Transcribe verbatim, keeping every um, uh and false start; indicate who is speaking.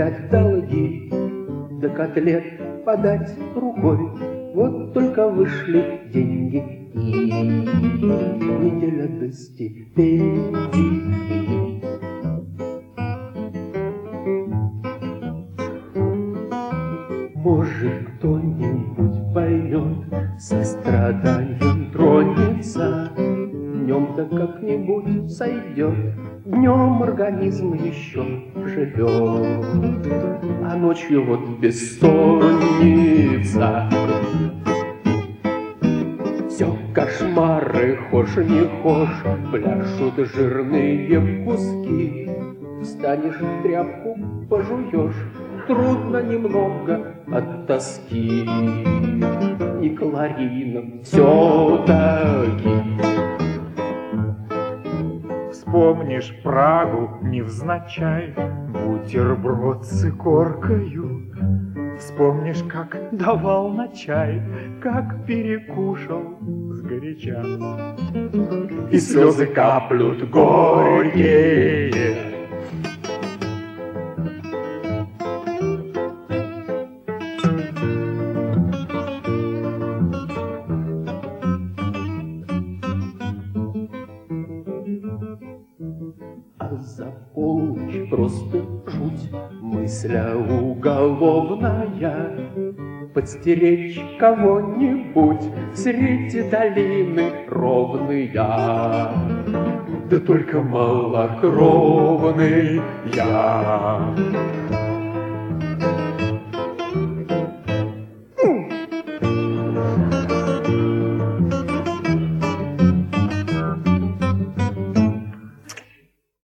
Speaker 1: взять долги, да котлет подать рукой. Вот только вышли деньги, и неделя до стипендии. Может, кто-нибудь поймет, состраданием тронется, днем да как-нибудь сойдет, днем организм еще живет, а ночью вот бессонница. Все кошмары, хошь не хошь, пляшут жирные куски. Встанешь, тряпку пожуешь, трудно немного от тоски. И Кларина все-таки.
Speaker 2: Вспомнишь Прагу невзначай, бутерброд с икоркою. Вспомнишь, как давал на чай, как перекушал сгоряча.
Speaker 1: И слезы каплют горькие. А за полночь просто жуть, мысля уголовная, подстеречь кого-нибудь среди долины ровная. Да только малокровный я.